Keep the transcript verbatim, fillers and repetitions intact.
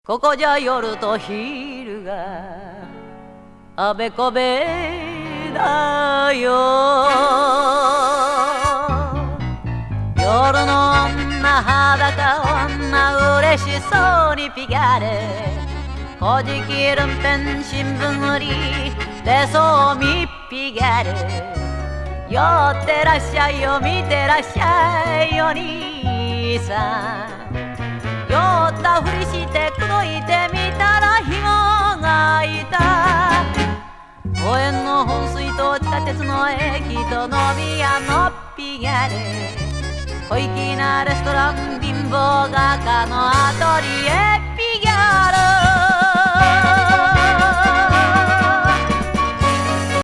ここじゃ夜と昼があべこべだよ。夜の女裸女嬉しそうにピガレこじきるんぺん新聞売りでそうみピガレ寄ってらっしゃいよ見てらっしゃいよ兄さん酔ったふりして口説いてみたらひもがいた公園の噴水と地下鉄の駅と飲み屋のピガレ小粋なレストラン貧乏画家のアトリエ